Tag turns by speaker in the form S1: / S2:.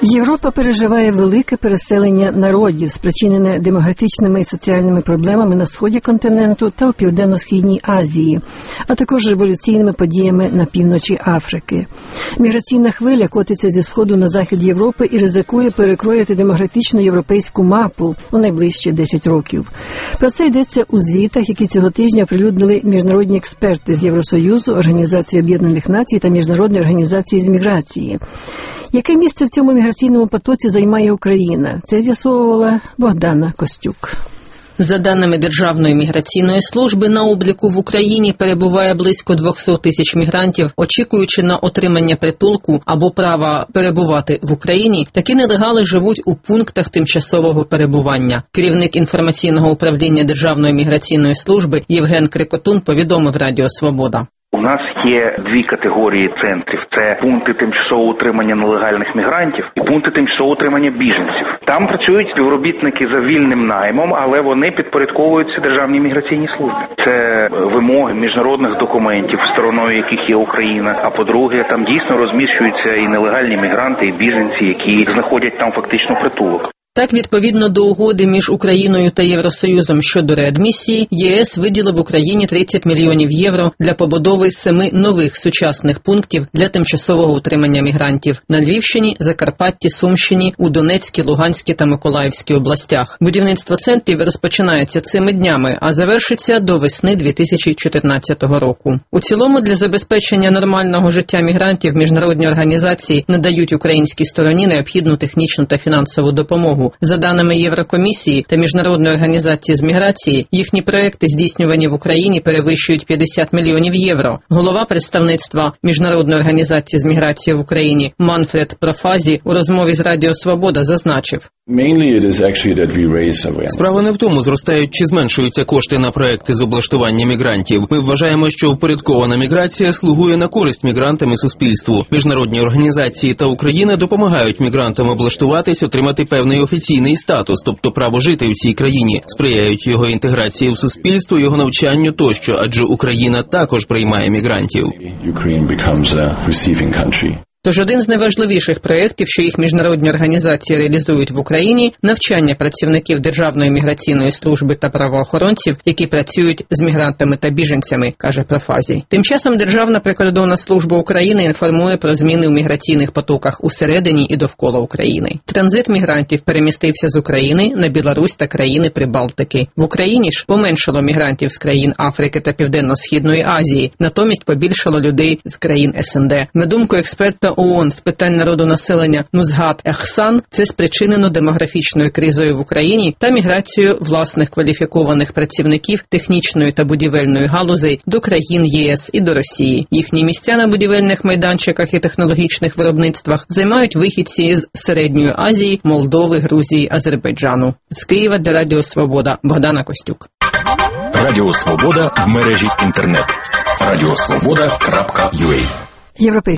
S1: Європа переживає велике переселення народів, спричинене демографічними і соціальними проблемами на сході континенту та у Південно-Східній Азії, а також революційними подіями на півночі Африки. Міграційна хвиля котиться зі сходу на захід Європи і ризикує перекроїти демографічну європейську мапу у найближчі 10 років. Про це йдеться у звітах, які цього тижня оприлюднили міжнародні експерти з Євросоюзу, Організації Об'єднаних Націй та Міжнародної організації з міграції. Яке місце в цьому міграційному потоці займає Україна? Це з'ясовувала Богдана Костюк.
S2: За даними Державної міграційної служби, на обліку в Україні перебуває близько 200 тисяч мігрантів. Очікуючи на отримання притулку або права перебувати в Україні, такі нелегали живуть у пунктах тимчасового перебування. Керівник інформаційного управління Державної міграційної служби Євген Крикотун повідомив Радіо Свобода.
S3: У нас є дві категорії центрів. Це пункти тимчасового утримання нелегальних мігрантів і пункти тимчасового утримання біженців. Там працюють співробітники за вільним наймом, але вони підпорядковуються Державній міграційній службі. Це вимоги міжнародних документів, стороною яких є Україна. А по-друге, там дійсно розміщуються і нелегальні мігранти, і біженці, які знаходять там фактично притулок.
S2: Так, відповідно до угоди між Україною та Євросоюзом щодо реадмісії, ЄС виділив Україні 30 мільйонів євро для побудови 7 нових сучасних пунктів для тимчасового утримання мігрантів на Львівщині, Закарпатті, Сумщині, у Донецькій, Луганській та Миколаївській областях. Будівництво центрів розпочинається цими днями, а завершиться до весни 2014 року. У цілому для забезпечення нормального життя мігрантів міжнародні організації надають українській стороні необхідну технічну та фінансову допомогу. За даними Єврокомісії та Міжнародної організації з міграції, їхні проекти, здійснювані в Україні, перевищують 50 мільйонів євро. Голова представництва Міжнародної організації з міграції в Україні Манфред Профазі у розмові з Радіо Свобода зазначив.
S4: Справа не в тому, зростають чи зменшуються кошти на проекти з облаштування мігрантів. Ми вважаємо, що впорядкована міграція слугує на користь мігрантам і суспільству. Міжнародні організації та Україна допомагають мігрантам облаштуватись, отримати певний офіційний статус, тобто право жити в цій країні, сприяють його інтеграції в суспільство, його навчанню тощо, адже Україна також приймає мігрантів.
S2: Тож один з найважливіших проєктів, що їх міжнародні організації реалізують в Україні – навчання працівників Державної міграційної служби та правоохоронців, які працюють з мігрантами та біженцями, каже Профазій. Тим часом Державна прикордонна служба України інформує про зміни в міграційних потоках усередині і довкола України. Транзит мігрантів перемістився з України на Білорусь та країни Прибалтики. В Україні ж поменшало мігрантів з країн Африки та Південно-Східної Азії, натомість побільшало людей з країн СНД. На думку експерта ООН з питань народонаселення Нузгат Ехсан, це спричинено демографічною кризою в Україні та міграцією власних кваліфікованих працівників технічної та будівельної галузей до країн ЄС і до Росії. Їхні місця на будівельних майданчиках і технологічних виробництвах займають вихідці з Середньої Азії, Молдови, Грузії, Азербайджану. З Києва для Радіо Свобода Богдана Костюк.
S5: Радіо Свобода в мережі інтернет. Радіосвобода.ua